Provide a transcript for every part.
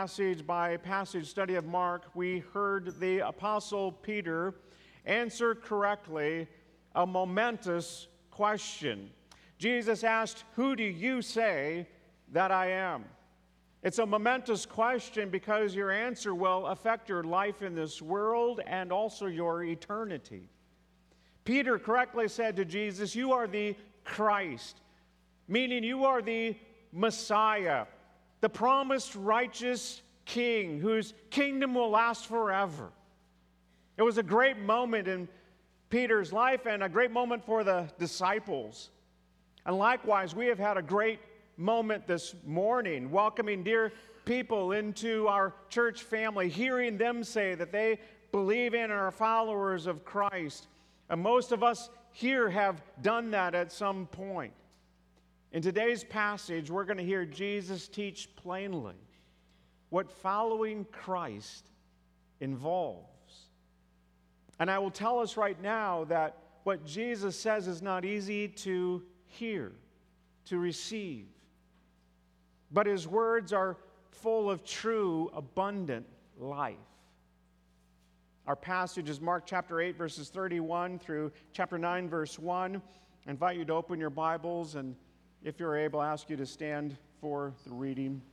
Passage by passage study of Mark, we heard the Apostle Peter answer correctly a momentous question. Jesus asked, "Who do you say that I am?" It's a momentous question because your answer will affect your life in this world and also your eternity. Peter correctly said to Jesus, "You are the Christ," meaning you are the Messiah, the promised righteous King whose kingdom will last forever. It was a great moment in Peter's life and a great moment for the disciples. And likewise, we have had a great moment this morning, welcoming dear people into our church family, hearing them say that they believe in and are followers of Christ. And most of us here have done that at some point. In today's passage, we're going to hear Jesus teach plainly what following Christ involves. And I will tell us right now that what Jesus says is not easy to hear, to receive. But his words are full of true, abundant life. Our passage is Mark chapter 8, verses 31 through chapter 9, verse 1. I invite you to open your Bibles, and if you're able, I ask you to stand for the reading.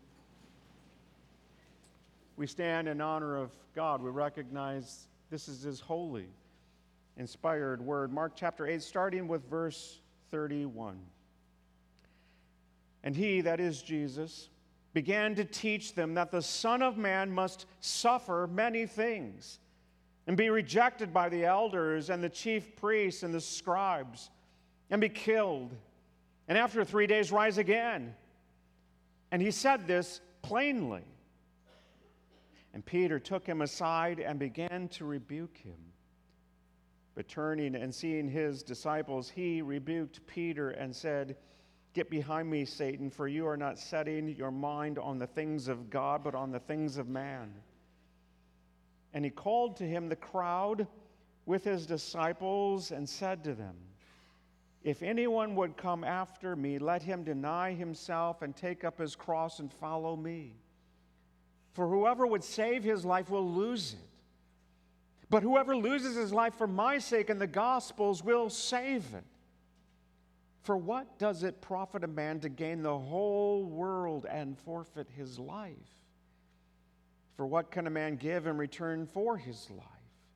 We stand in honor of God. We recognize this is his holy, inspired word. Mark chapter 8, starting with verse 31. And he, that is Jesus, began to teach them that the Son of Man must suffer many things and be rejected by the elders and the chief priests and the scribes and be killed, and after 3 days rise again. And he said this plainly. And Peter took him aside and began to rebuke him. But turning and seeing his disciples, he rebuked Peter and said, "Get behind me, Satan, for you are not setting your mind on the things of God, but on the things of man." And he called to him the crowd with his disciples and said to them, "If anyone would come after me, let him deny himself and take up his cross and follow me. For whoever would save his life will lose it. But whoever loses his life for my sake and the gospel's will save it. For what does it profit a man to gain the whole world and forfeit his life? For what can a man give in return for his life?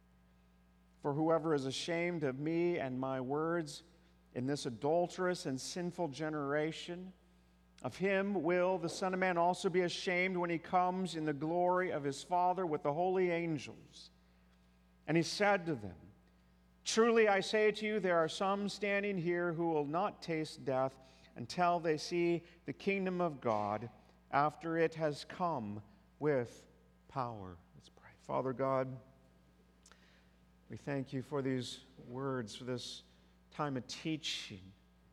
For whoever is ashamed of me and my words in this adulterous and sinful generation, of him will the Son of Man also be ashamed when he comes in the glory of his Father with the holy angels." And he said to them, "Truly I say to you, there are some standing here who will not taste death until they see the kingdom of God after it has come with power." Let's pray. Father God, we thank you for these words, for this time of teaching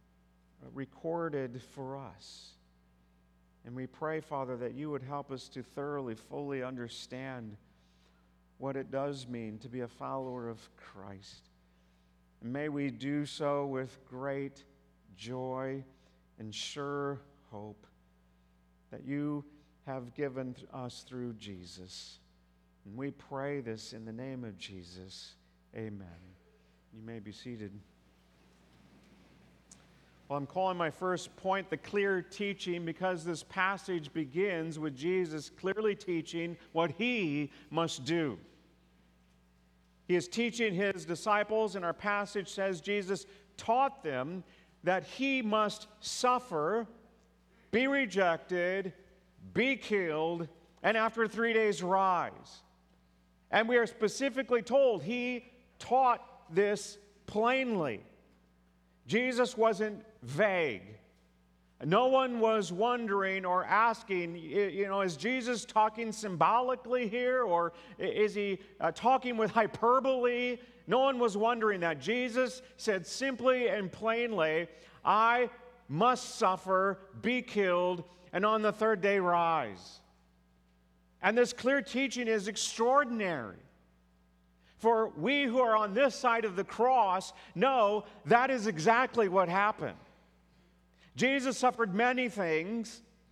recorded for us. And we pray, Father, that you would help us to thoroughly, fully understand what it does mean to be a follower of Christ. And may we do so with great joy and sure hope that you have given us through Jesus. And we pray this in the name of Jesus. Amen. You may be seated. Well, I'm calling my first point the clear teaching because this passage begins with Jesus clearly teaching what he must do. He is teaching his disciples, and our passage says Jesus taught them that he must suffer, be rejected, be killed, and after 3 days rise. And we are specifically told he taught this plainly. Jesus wasn't vague. No one was wondering or asking, is Jesus talking symbolically here, or is he talking with hyperbole? No one was wondering that. Jesus said simply and plainly, "I must suffer, be killed, and on the third day rise." And this clear teaching is extraordinary. For we who are on this side of the cross know that is exactly what happened. Jesus suffered many things,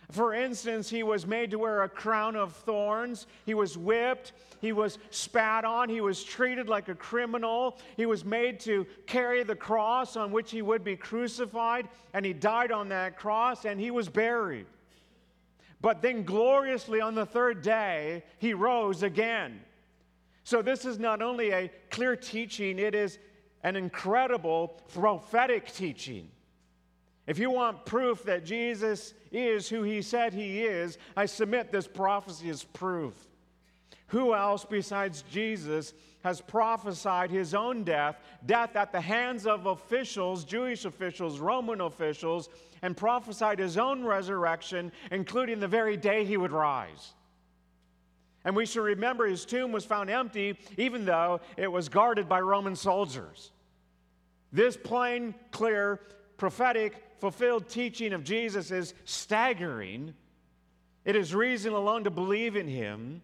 For instance, he was made to wear a crown of thorns. He was whipped. He was spat on. He was treated like a criminal. He was made to carry the cross on which he would be crucified. And he died on that cross, and he was buried. But then gloriously on the third day, he rose again. So this is not only a clear teaching, it is an incredible prophetic teaching. If you want proof that Jesus is who he said he is, I submit this prophecy as proof. Who else besides Jesus has prophesied his own death at the hands of officials, Jewish officials, Roman officials, and prophesied his own resurrection, including the very day he would rise? And we should remember his tomb was found empty, even though it was guarded by Roman soldiers. This plain, clear, prophetic, fulfilled teaching of Jesus is staggering. It is reason alone to believe in him.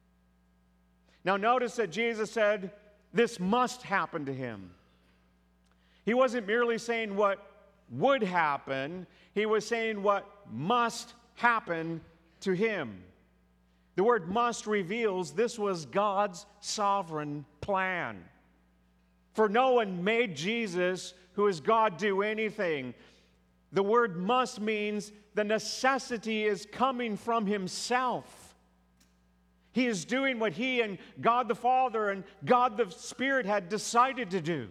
Now notice that Jesus said this must happen to him. He wasn't merely saying what would happen. He was saying what must happen to him. The word must reveals this was God's sovereign plan. For no one made Jesus, who is God, do anything. The word must means the necessity is coming from himself. He is doing what he and God the Father and God the Spirit had decided to do.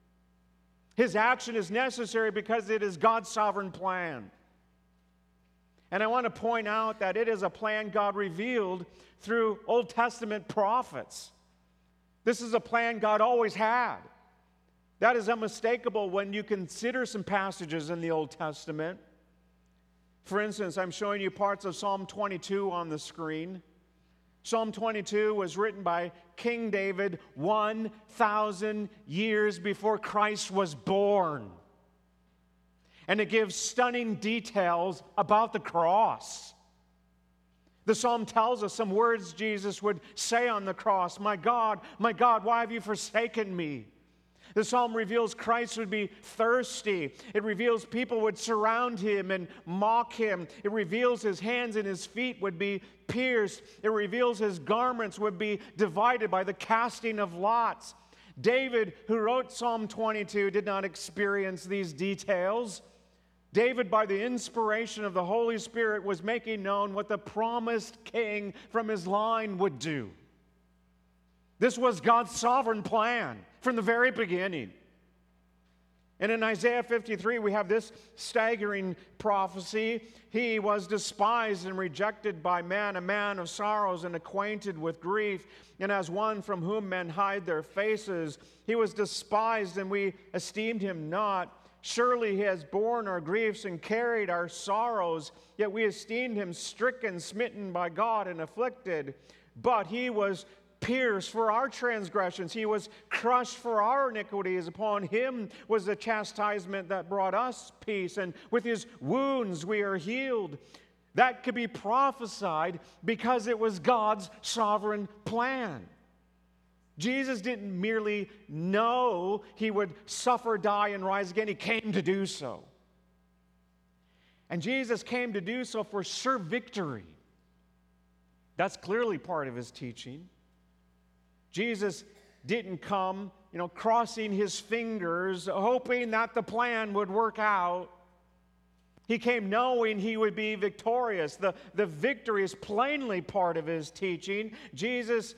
His action is necessary because it is God's sovereign plan. And I want to point out that it is a plan God revealed through Old Testament prophets. This is a plan God always had. That is unmistakable when you consider some passages in the Old Testament. For instance, I'm showing you parts of Psalm 22 on the screen. Psalm 22 was written by King David 1,000 years before Christ was born. And it gives stunning details about the cross. The psalm tells us some words Jesus would say on the cross. My God, why have you forsaken me? The psalm reveals Christ would be thirsty. It reveals people would surround him and mock him. It reveals his hands and his feet would be pierced. It reveals his garments would be divided by the casting of lots. David, who wrote Psalm 22, did not experience these details. David, by the inspiration of the Holy Spirit, was making known what the promised king from his line would do. This was God's sovereign plan from the very beginning. And in Isaiah 53, we have this staggering prophecy. He was despised and rejected by men, a man of sorrows and acquainted with grief, and as one from whom men hide their faces. He was despised, and we esteemed him not. Surely he has borne our griefs and carried our sorrows, yet we esteemed him stricken, smitten by God, and afflicted. But he was pierced for our transgressions. He was crushed for our iniquities. Upon him was the chastisement that brought us peace, and with his wounds we are healed. That could be prophesied because it was God's sovereign plan. Jesus didn't merely know he would suffer, die, and rise again. He came to do so. And Jesus came to do so for sure victory. That's clearly part of his teaching. Jesus didn't come, crossing his fingers, hoping that the plan would work out. He came knowing he would be victorious. The victory is plainly part of his teaching. Jesus'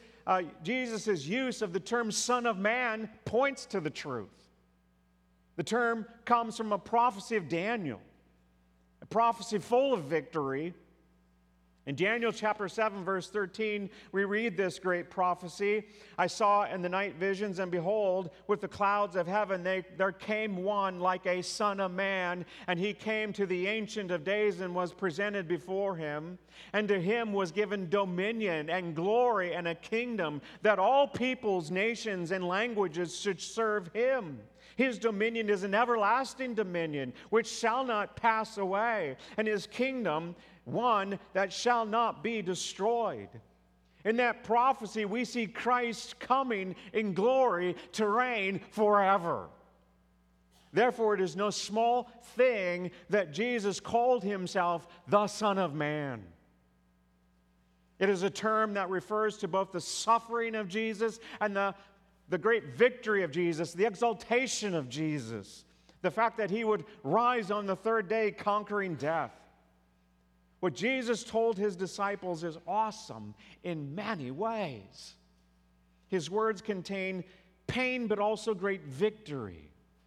use of the term Son of Man points to the truth. The term comes from a prophecy of Daniel, a prophecy full of victory. In Daniel chapter 7, verse 13, we read this great prophecy. I saw in the night visions, and behold, with the clouds of heaven, there came one like a son of man, and he came to the Ancient of Days and was presented before him. And to him was given dominion and glory and a kingdom, that all peoples, nations, and languages should serve him. His dominion is an everlasting dominion, which shall not pass away, and his kingdom one that shall not be destroyed. In that prophecy, we see Christ coming in glory to reign forever. Therefore, it is no small thing that Jesus called himself the Son of Man. It is a term that refers to both the suffering of Jesus and the great victory of Jesus, the exaltation of Jesus, the fact that he would rise on the third day conquering death. What Jesus told his disciples is awesome in many ways. His words contain pain but also great victory.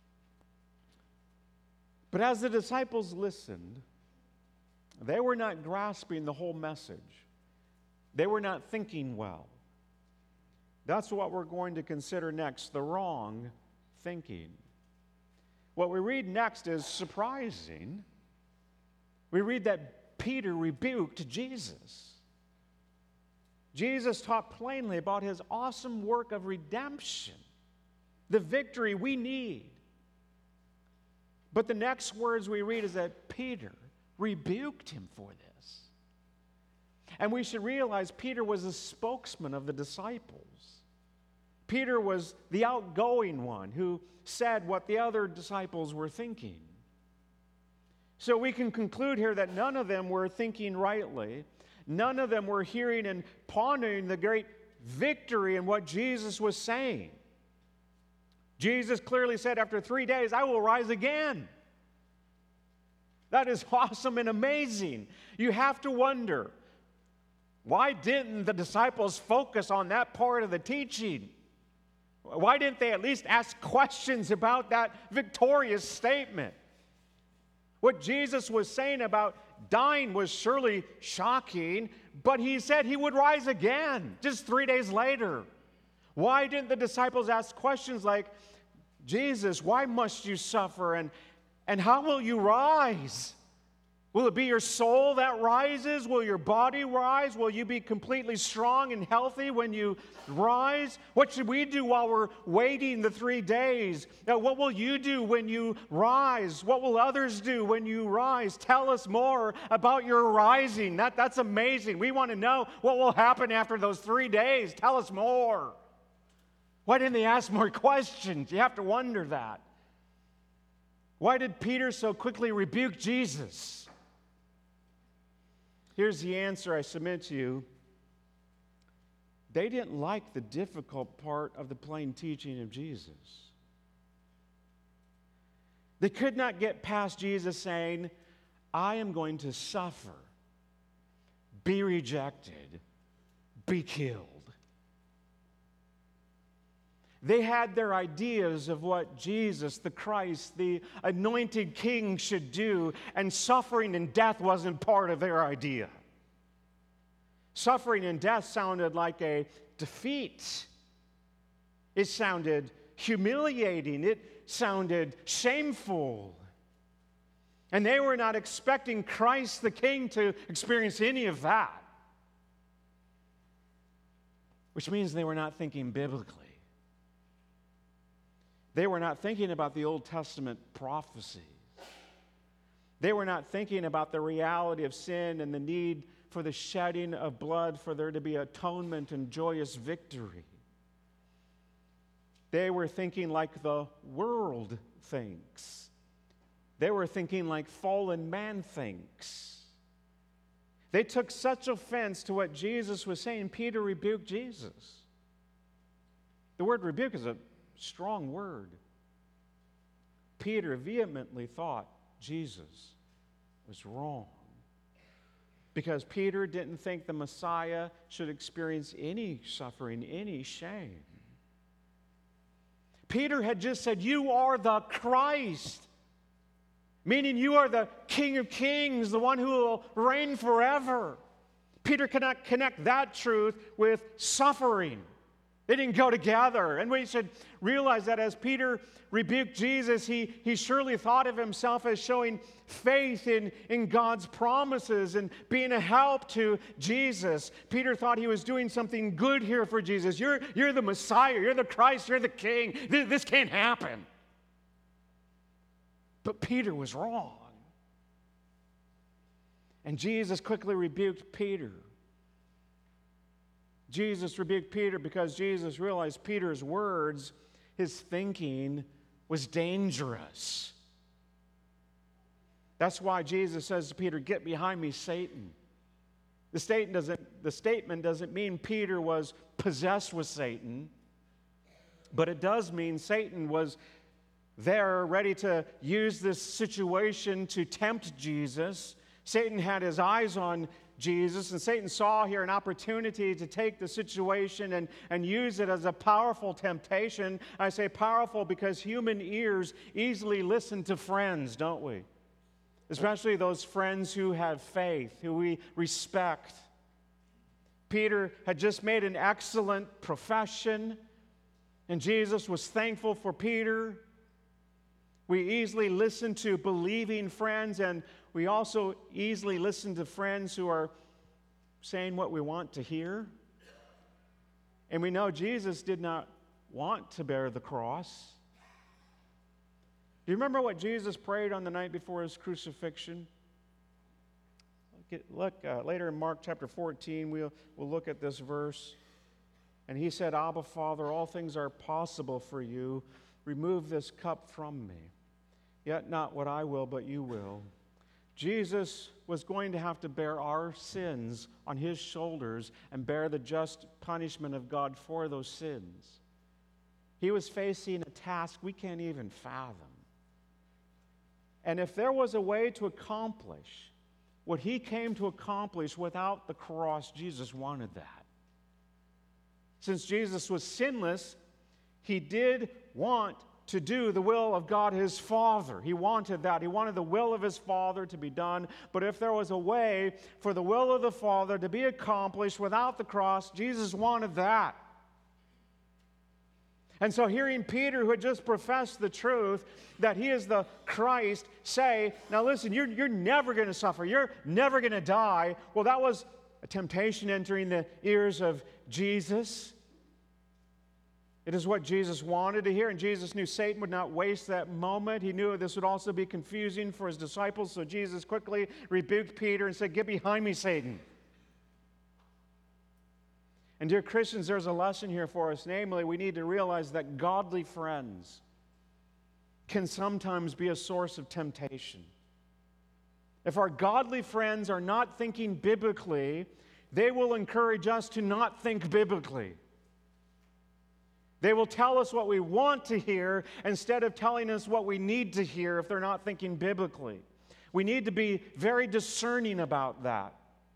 But as the disciples listened, they were not grasping the whole message. They were not thinking well. That's what we're going to consider next, the wrong thinking. What we read next is surprising. We read that Peter rebuked Jesus. Jesus taught plainly about his awesome work of redemption, the victory we need. But the next words we read is that Peter rebuked him for this. And we should realize Peter was a spokesman of the disciples. Peter was the outgoing one who said what the other disciples were thinking. So we can conclude here that none of them were thinking rightly. None of them were hearing and pondering the great victory in what Jesus was saying. Jesus clearly said, after 3 days, I will rise again. That is awesome and amazing. You have to wonder, why didn't the disciples focus on that part of the teaching? Why didn't they at least ask questions about that victorious statement? What Jesus was saying about dying was surely shocking, but he said he would rise again just 3 days later. Why didn't the disciples ask questions like, Jesus, why must you suffer, and how will you rise? Will it be your soul that rises? Will your body rise? Will you be completely strong and healthy when you rise? What should we do while we're waiting the 3 days? Now, what will you do when you rise? What will others do when you rise? Tell us more about your rising. That's amazing. We want to know what will happen after those 3 days. Tell us more. Why didn't they ask more questions? You have to wonder that. Why did Peter so quickly rebuke Jesus? Here's the answer I submit to you. They didn't like the difficult part of the plain teaching of Jesus. They could not get past Jesus saying, I am going to suffer, be rejected, be killed. They had their ideas of what Jesus, the Christ, the anointed king should do, and suffering and death wasn't part of their idea. Suffering and death sounded like a defeat. It sounded humiliating. It sounded shameful. And they were not expecting Christ the King to experience any of that. Which means they were not thinking biblically. They were not thinking about the Old Testament prophecies. They were not thinking about the reality of sin and the need for the shedding of blood for there to be atonement and joyous victory. They were thinking like the world thinks. They were thinking like fallen man thinks. They took such offense to what Jesus was saying, Peter rebuked Jesus. The word rebuke is a strong word. Peter vehemently thought Jesus was wrong because Peter didn't think the Messiah should experience any suffering, any shame. Peter had just said, you are the Christ, meaning you are the King of Kings, the one who will reign forever. Peter cannot connect that truth with suffering. They didn't go together. And we should realize that as Peter rebuked Jesus, he surely thought of himself as showing faith in God's promises and being a help to Jesus. Peter thought he was doing something good here for Jesus. You're the Messiah. You're the Christ. You're the King. This can't happen. But Peter was wrong. And Jesus quickly rebuked Peter. Jesus rebuked Peter because Jesus realized Peter's words, his thinking, was dangerous. That's why Jesus says to Peter, "Get behind me, Satan." The statement doesn't mean Peter was possessed with Satan, but it does mean Satan was there ready to use this situation to tempt Jesus. Satan had his eyes on Jesus, and Satan saw here an opportunity to take the situation and use it as a powerful temptation. I say powerful because human ears easily listen to friends, don't we? Especially those friends who have faith, who we respect. Peter had just made an excellent profession, and Jesus was thankful for Peter. We easily listen to believing friends, and we also easily listen to friends who are saying what we want to hear. And we know Jesus did not want to bear the cross. Do you remember what Jesus prayed on the night before his crucifixion? Look later in Mark chapter 14, we'll look at this verse. And he said, "Abba, Father, all things are possible for you. Remove this cup from me. Yet not what I will, but you will." Jesus was going to have to bear our sins on his shoulders and bear the just punishment of God for those sins. He was facing a task we can't even fathom. And if there was a way to accomplish what he came to accomplish without the cross, Jesus wanted that. Since Jesus was sinless, he did want to do the will of God his Father. He wanted that. He wanted the will of his Father to be done. But if there was a way for the will of the Father to be accomplished without the cross, Jesus wanted that. And so hearing Peter, who had just professed the truth that he is the Christ, say, "Now listen, you're never going to suffer. You're never going to die." Well, that was a temptation entering the ears of Jesus. It is what Jesus wanted to hear, and Jesus knew Satan would not waste that moment. He knew this would also be confusing for his disciples, so Jesus quickly rebuked Peter and said, "Get behind me, Satan." And dear Christians, there's a lesson here for us. Namely, we need to realize that godly friends can sometimes be a source of temptation. If our godly friends are not thinking biblically, they will encourage us to not think biblically. They will tell us what we want to hear instead of telling us what we need to hear if they're not thinking biblically. We need to be very discerning about that.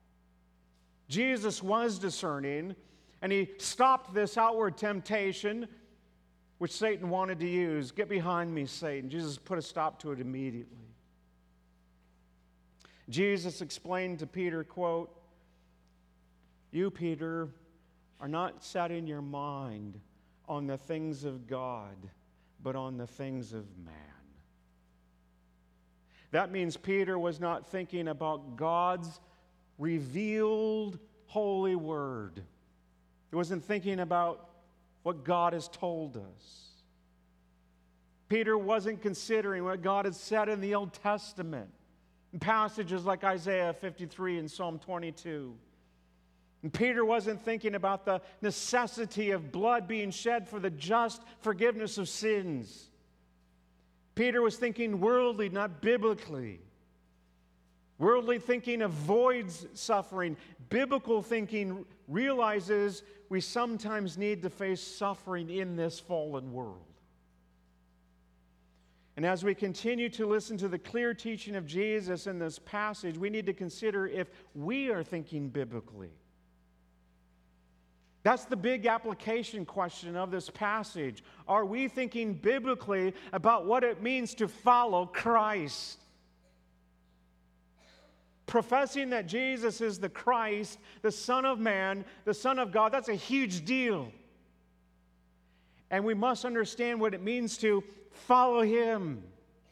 Jesus was discerning, and he stopped this outward temptation which Satan wanted to use. "Get behind me, Satan." Jesus put a stop to it immediately. Jesus explained to Peter, quote, "You, Peter, are not setting your mind on the things of God, but on the things of man." That means Peter was not thinking about God's revealed holy word. He wasn't thinking about what God has told us. Peter wasn't considering what God had said in the Old Testament, in passages like Isaiah 53 and Psalm 22. And Peter wasn't thinking about the necessity of blood being shed for the just forgiveness of sins. Peter was thinking worldly, not biblically. Worldly thinking avoids suffering. Biblical thinking realizes we sometimes need to face suffering in this fallen world. And as we continue to listen to the clear teaching of Jesus in this passage, we need to consider if we are thinking biblically. That's the big application question of this passage. Are we thinking biblically about what it means to follow Christ? Professing that Jesus is the Christ, the Son of Man, the Son of God, that's a huge deal. And we must understand what it means to follow him.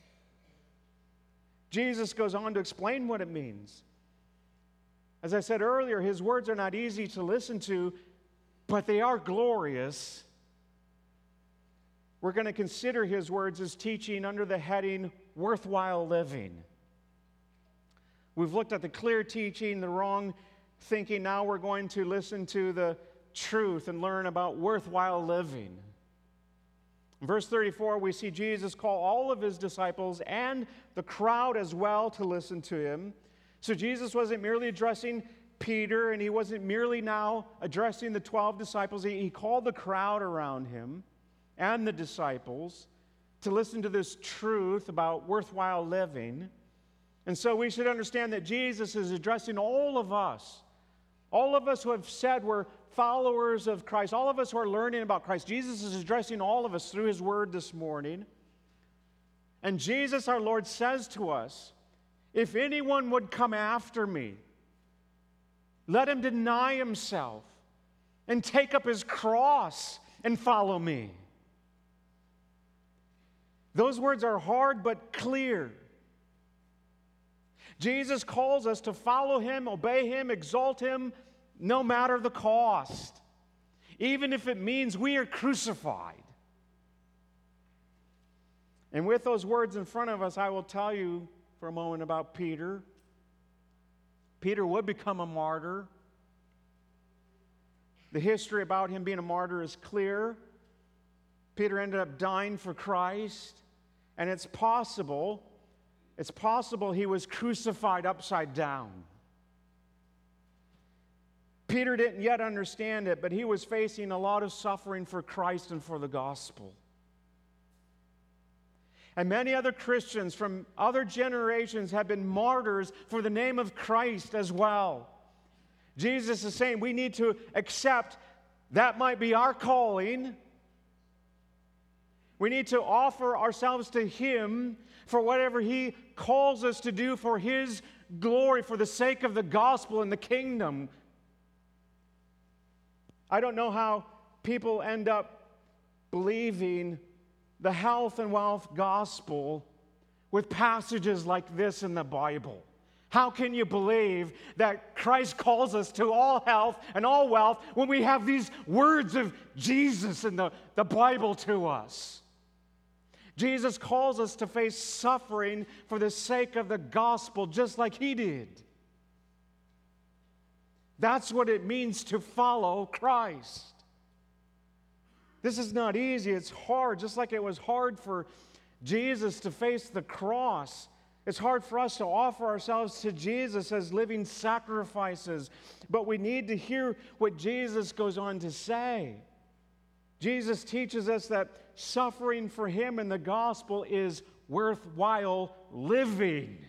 Jesus goes on to explain what it means. As I said earlier, his words are not easy to listen to, but they are glorious. We're going to consider his words as teaching under the heading, worthwhile living. We've looked at the clear teaching, the wrong thinking. Now we're going to listen to the truth and learn about worthwhile living. In verse 34, we see Jesus call all of his disciples and the crowd as well to listen to him. So Jesus wasn't merely addressing Peter, and he wasn't merely now addressing the 12 disciples. He called the crowd around him and the disciples to listen to this truth about worthwhile living. And so we should understand that Jesus is addressing all of us who have said we're followers of Christ, all of us who are learning about Christ. Jesus is addressing all of us through his word this morning. And Jesus, our Lord, says to us, if anyone would come after me, let him deny himself and take up his cross and follow me. Those words are hard but clear. Jesus calls us to follow him, obey him, exalt him, no matter the cost, even if it means we are crucified. And with those words in front of us, I will tell you for a moment about Peter. Peter would become a martyr. The history about him being a martyr is clear. Peter ended up dying for Christ, and it's possible he was crucified upside down. Peter didn't yet understand it, but he was facing a lot of suffering for Christ and for the gospel. And many other Christians from other generations have been martyrs for the name of Christ as well. Jesus is saying we need to accept that might be our calling. We need to offer ourselves to him for whatever he calls us to do for his glory, for the sake of the gospel and the kingdom. I don't know how people end up believing the health and wealth gospel with passages like this in the Bible. How can you believe that Christ calls us to all health and all wealth when we have these words of Jesus in the Bible to us? Jesus calls us to face suffering for the sake of the gospel, just like he did. That's what it means to follow Christ. This is not easy. It's hard, just like it was hard for Jesus to face the cross. It's hard for us to offer ourselves to Jesus as living sacrifices. But we need to hear what Jesus goes on to say. Jesus teaches us that suffering for him in the gospel is worthwhile living.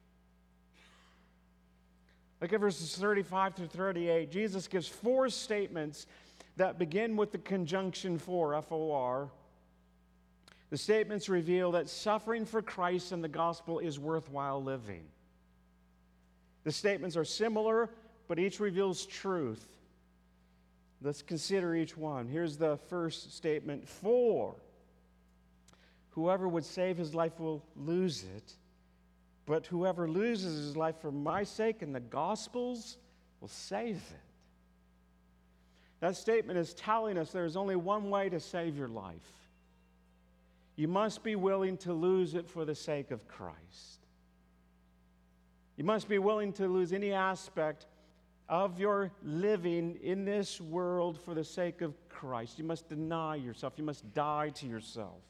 Look at verses 35 through 38. Jesus gives 4 statements that begin with the conjunction for, F-O-R. The statements reveal that suffering for Christ and the gospel is worthwhile living. The statements are similar, but each reveals truth. Let's consider each one. Here's the first statement. For whoever would save his life will lose it, but whoever loses his life for my sake and the gospel's will save it. That statement is telling us there's only one way to save your life. You must be willing to lose it for the sake of Christ. You must be willing to lose any aspect of your living in this world for the sake of Christ. You must deny yourself. You must die to yourself.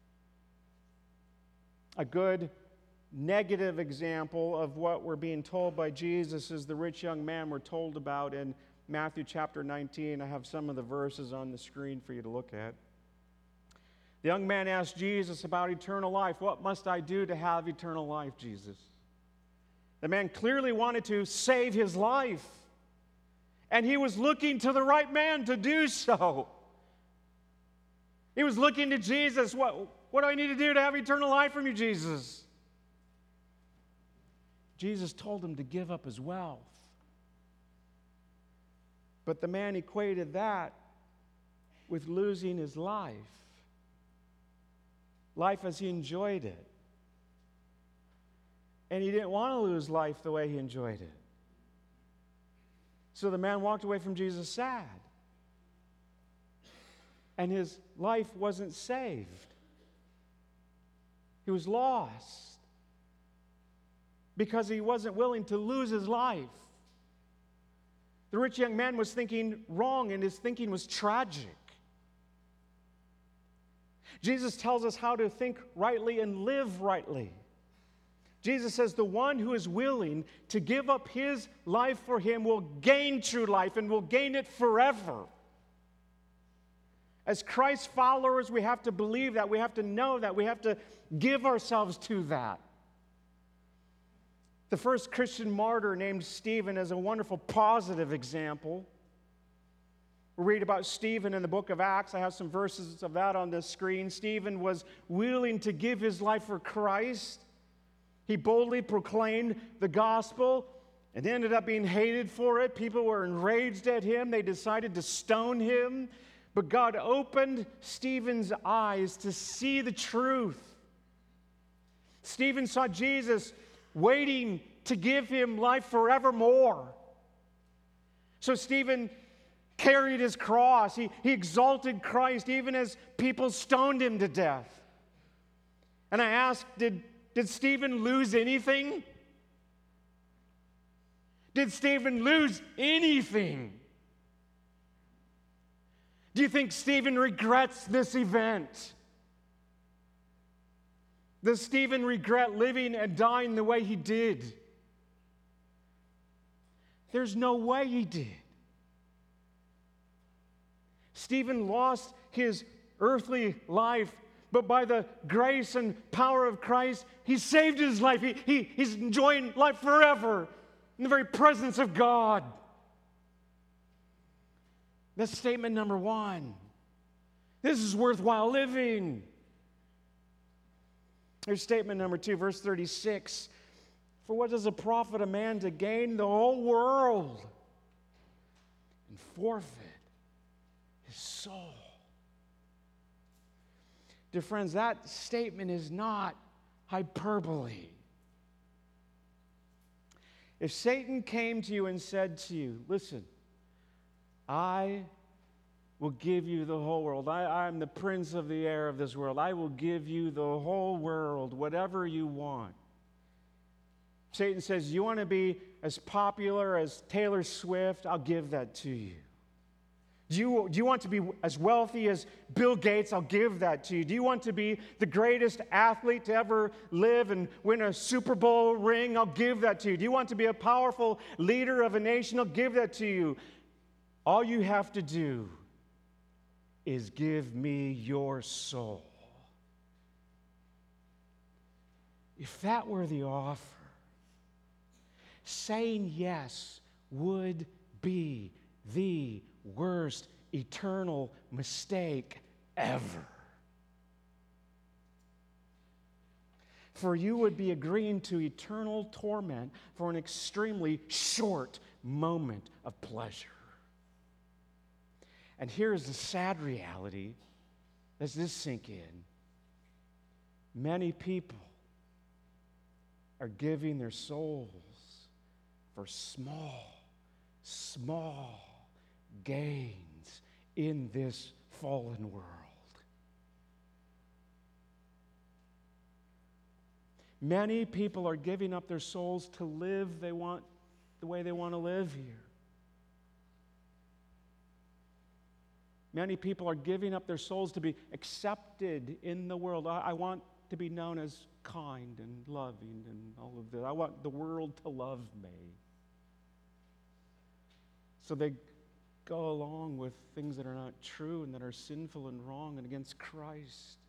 A good negative example of what we're being told by Jesus is the rich young man we're told about in Matthew chapter 19. I have some of the verses on the screen for you to look at. The young man asked Jesus about eternal life. What must I do to have eternal life, Jesus? The man clearly wanted to save his life, and he was looking to the right man to do so. He was looking to Jesus. What do I need to do to have eternal life from you, Jesus? Jesus told him to give up his wealth. But the man equated that with losing his life as he enjoyed it. And he didn't want to lose life the way he enjoyed it. So the man walked away from Jesus sad. And his life wasn't saved. He was lost because he wasn't willing to lose his life. The rich young man was thinking wrong, and his thinking was tragic. Jesus tells us how to think rightly and live rightly. Jesus says the one who is willing to give up his life for him will gain true life and will gain it forever. As Christ followers, we have to believe that. We have to know that. We have to give ourselves to that. The first Christian martyr named Stephen is a wonderful positive example. We read about Stephen in the book of Acts. I have some verses of that on the screen. Stephen was willing to give his life for Christ. He boldly proclaimed the gospel and ended up being hated for it. People were enraged at him. They decided to stone him. But God opened Stephen's eyes to see the truth. Stephen saw Jesus waiting to give him life forevermore. So Stephen carried his cross. He exalted Christ even as people stoned him to death. And I asked, did Stephen lose anything? Did Stephen lose anything? Do you think Stephen regrets this event? Does Stephen regret living and dying the way he did? There's no way he did. Stephen lost his earthly life, but by the grace and power of Christ, he saved his life. He's enjoying life forever in the very presence of God. That's statement number one. This is worthwhile living. Here's statement number two, verse 36. For what does it profit a man to gain the whole world and forfeit his soul? Dear friends, that statement is not hyperbole. If Satan came to you and said to you, listen, I will give you the whole world. I'm the prince of the air of this world. I will give you the whole world, whatever you want. Satan says, you want to be as popular as Taylor Swift? I'll give that to you. Do you want to be as wealthy as Bill Gates? I'll give that to you. Do you want to be the greatest athlete to ever live and win a Super Bowl ring? I'll give that to you. Do you want to be a powerful leader of a nation? I'll give that to you. All you have to do is give me your soul. If that were the offer, saying yes would be the worst eternal mistake ever. For you would be agreeing to eternal torment for an extremely short moment of pleasure. And here's the sad reality. Let's just sink in. Many people are giving their souls for small gains in this fallen world. Many people are giving up their souls to live the way they want to live here. Many people are giving up their souls to be accepted in the world. I want to be known as kind and loving and all of that. I want the world to love me. So they go along with things that are not true and that are sinful and wrong and against Christ.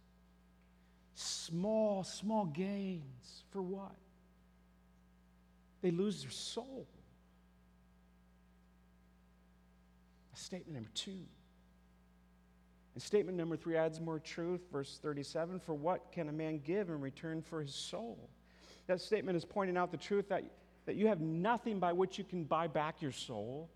Small gains. For what? They lose their soul. Statement number two. And statement number three adds more truth. Verse 37, for what can a man give in return for his soul? That statement is pointing out the truth that you have nothing by which you can buy back your soul.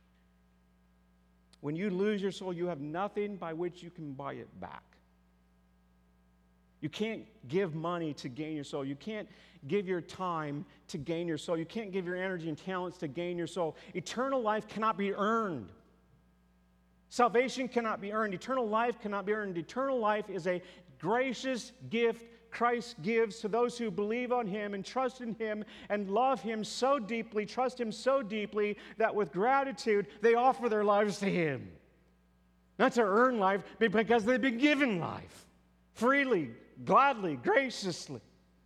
When you lose your soul, you have nothing by which you can buy it back. You can't give money to gain your soul. You can't give your time to gain your soul. You can't give your energy and talents to gain your soul. Eternal life cannot be earned. Salvation cannot be earned. Eternal life cannot be earned. Eternal life is a gracious gift Christ gives to those who believe on Him and trust in Him and love Him so deeply, trust Him so deeply, that with gratitude they offer their lives to Him. Not to earn life, but because they've been given life. freely, gladly, graciously.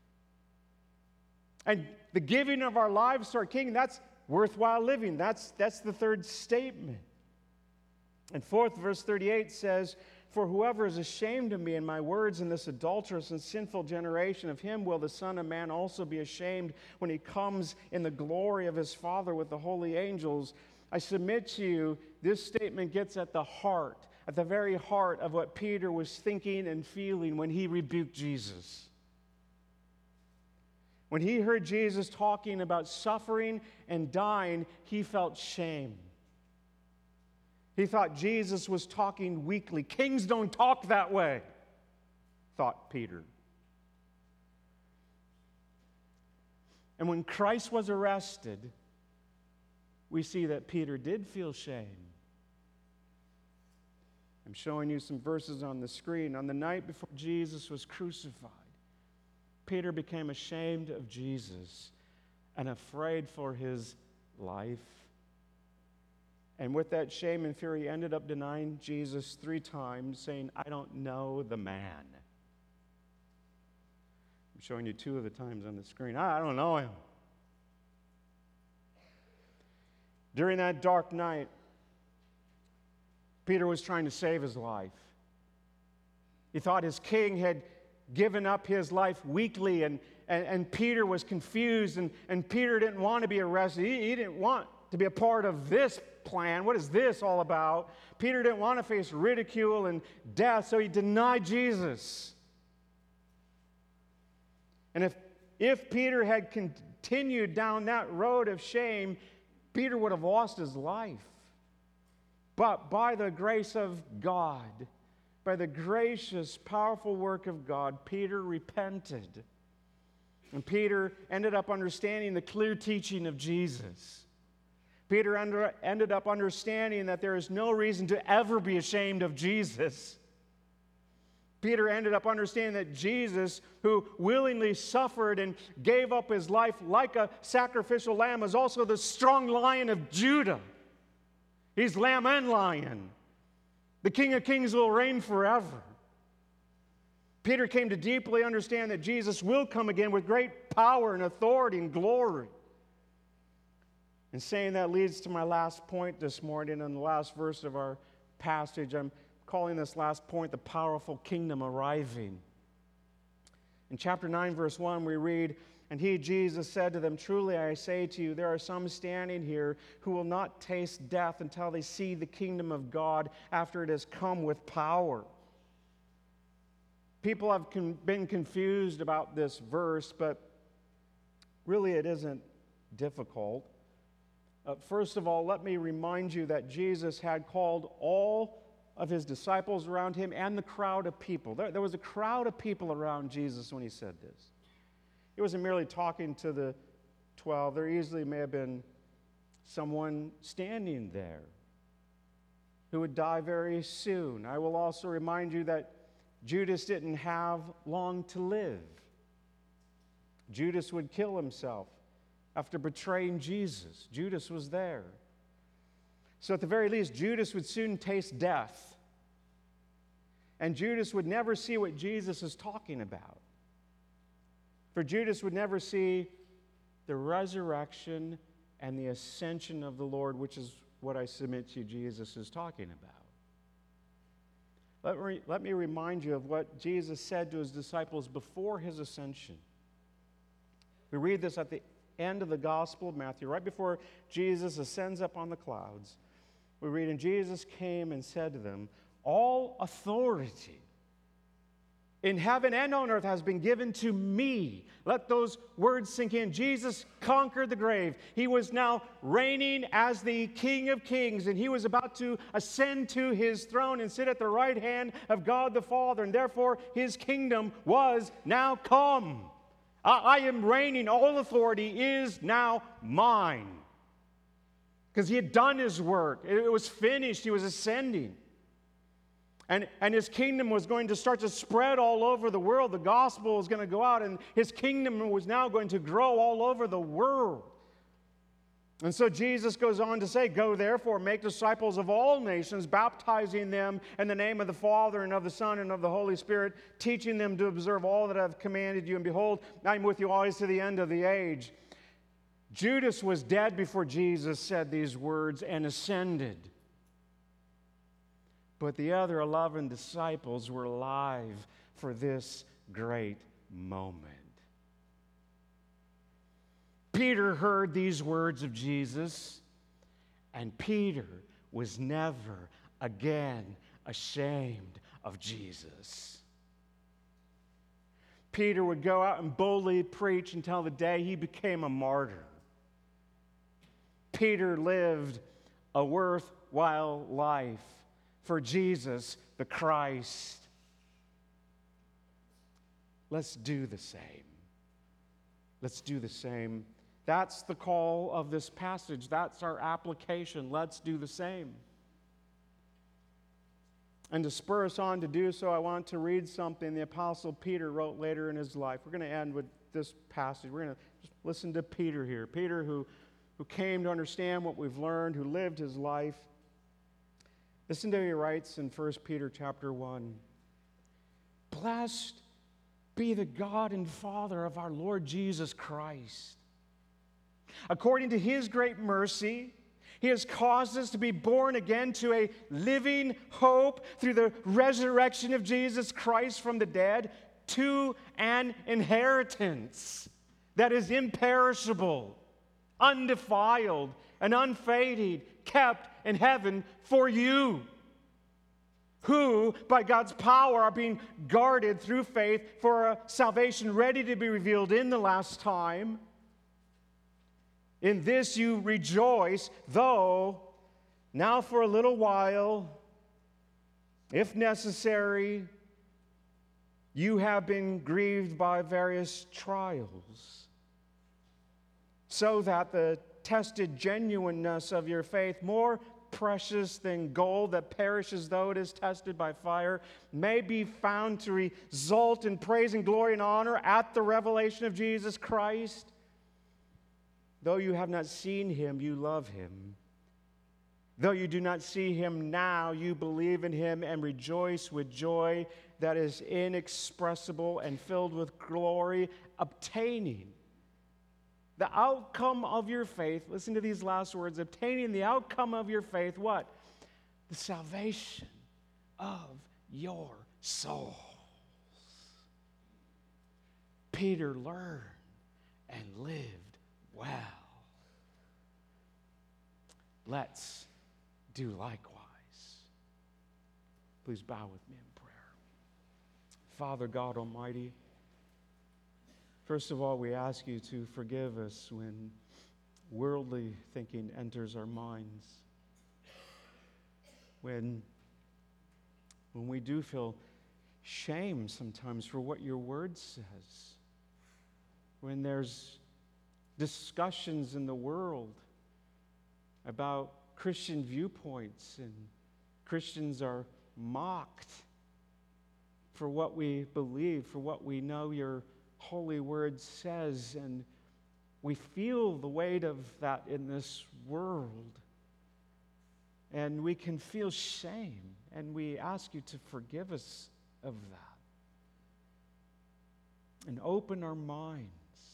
And the giving of our lives to our King, that's worthwhile living. That's the third statement. And fourth, verse 38 says, "For whoever is ashamed of me and my words in this adulterous and sinful generation, of him will the Son of Man also be ashamed when he comes in the glory of his Father with the holy angels." I submit to you, this statement gets at the heart, at the very heart of what Peter was thinking and feeling when he rebuked Jesus. When he heard Jesus talking about suffering and dying, he felt shame. He thought Jesus was talking weakly. Kings don't talk that way, thought Peter. And when Christ was arrested, we see that Peter did feel shame. I'm showing you some verses on the screen. On the night before Jesus was crucified, Peter became ashamed of Jesus and afraid for his life. And with that shame and fear, he ended up denying Jesus 3 times, saying, "I don't know the man." I'm showing you 2 of the times on the screen. I don't know him. During that dark night, Peter was trying to save his life. He thought his king had given up his life weakly, and Peter was confused, and Peter didn't want to be arrested. He didn't want to be a part of this plan. What is this all about? Peter didn't want to face ridicule and death, so he denied Jesus. And if Peter had continued down that road of shame, Peter would have lost his life. But by the grace of God, by the gracious, powerful work of God, Peter repented. And Peter ended up understanding the clear teaching of Jesus. Peter ended up understanding that there is no reason to ever be ashamed of Jesus. Peter ended up understanding that Jesus, who willingly suffered and gave up his life like a sacrificial lamb, is also the strong Lion of Judah. He's Lamb and Lion. The King of Kings will reign forever. Peter came to deeply understand that Jesus will come again with great power and authority and glory. And saying that leads to my last point this morning and the last verse of our passage. I'm calling this last point the powerful kingdom arriving. In chapter 9, verse 1, we read, "And he, Jesus, said to them, 'Truly I say to you, there are some standing here who will not taste death until they see the kingdom of God after it has come with power.'" People have been confused about this verse, but really it isn't difficult. First of all, let me remind you that Jesus had called all of his disciples around him and the crowd of people. There was a crowd of people around Jesus when he said this. He wasn't merely talking to the 12. There easily may have been someone standing there who would die very soon. I will also remind you that Judas didn't have long to live. Judas would kill himself after betraying Jesus. Judas was there. So at the very least, Judas would soon taste death. And Judas would never see what Jesus is talking about. For Judas would never see the resurrection and the ascension of the Lord, which is what I submit to you Jesus is talking about. Let me remind you of what Jesus said to his disciples before his ascension. We read this at the end of the Gospel of Matthew, right before Jesus ascends up on the clouds. We read, "And Jesus came and said to them, 'All authority in heaven and on earth has been given to me.'" Let those words sink in. Jesus conquered the grave. He was now reigning as the King of Kings, and he was about to ascend to his throne and sit at the right hand of God the Father, and therefore his kingdom was now come. I am reigning. All authority is now mine. Because he had done his work. It was finished. He was ascending. And his kingdom was going to start to spread all over the world. The gospel was going to go out, and his kingdom was now going to grow all over the world. And so Jesus goes on to say, "Go therefore, make disciples of all nations, baptizing them in the name of the Father and of the Son and of the Holy Spirit, teaching them to observe all that I have commanded you. And behold, I am with you always to the end of the age." Judas was dead before Jesus said these words and ascended. But the other 11 disciples were alive for this great moment. Peter heard these words of Jesus, and Peter was never again ashamed of Jesus. Peter would go out and boldly preach until the day he became a martyr. Peter lived a worthwhile life for Jesus the Christ. Let's do the same. Let's do the same. That's the call of this passage. That's our application. Let's do the same. And to spur us on to do so, I want to read something the Apostle Peter wrote later in his life. We're going to end with this passage. We're going to just listen to Peter here. Peter who came to understand what we've learned, who lived his life. Listen to what he writes in 1 Peter chapter 1. "Blessed be the God and Father of our Lord Jesus Christ. According to his great mercy, he has caused us to be born again to a living hope through the resurrection of Jesus Christ from the dead, to an inheritance that is imperishable, undefiled, and unfading, kept in heaven for you, who, by God's power, are being guarded through faith for a salvation ready to be revealed in the last time. In this you rejoice, though now for a little while, if necessary, you have been grieved by various trials, so that the tested genuineness of your faith, more precious than gold that perishes though it is tested by fire, may be found to result in praise and glory and honor at the revelation of Jesus Christ. Though you have not seen him, you love him. Though you do not see him now, you believe in him and rejoice with joy that is inexpressible and filled with glory, obtaining the outcome of your faith." Listen to these last words. "Obtaining the outcome of your faith," what? "The salvation of your souls." Peter learned and lived well. Let's do likewise. Please bow with me in prayer. Father God Almighty, first of all, we ask you to forgive us when worldly thinking enters our minds. When we do feel shame sometimes for what your word says. When there's discussions in the world about Christian viewpoints and Christians are mocked for what we believe, for what we know your holy word says, and we feel the weight of that in this world. And we can feel shame, and we ask you to forgive us of that. And open our minds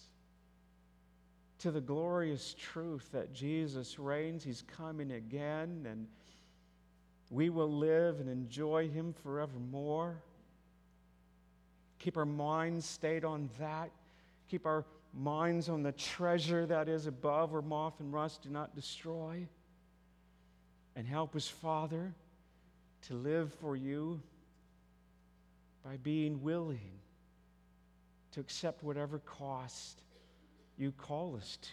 to the glorious truth that Jesus reigns, he's coming again, and we will live and enjoy him forevermore. Keep our minds stayed on that. Keep our minds on the treasure that is above, where moth and rust do not destroy. And help us, Father, to live for you by being willing to accept whatever cost you call us to.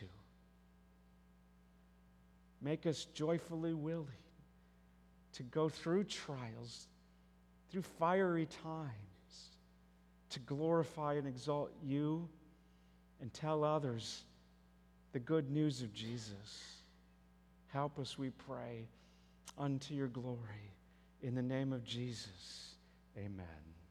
Make us joyfully willing to go through trials, through fiery times, to glorify and exalt you and tell others the good news of Jesus. Help us, we pray, unto your glory. In the name of Jesus, amen.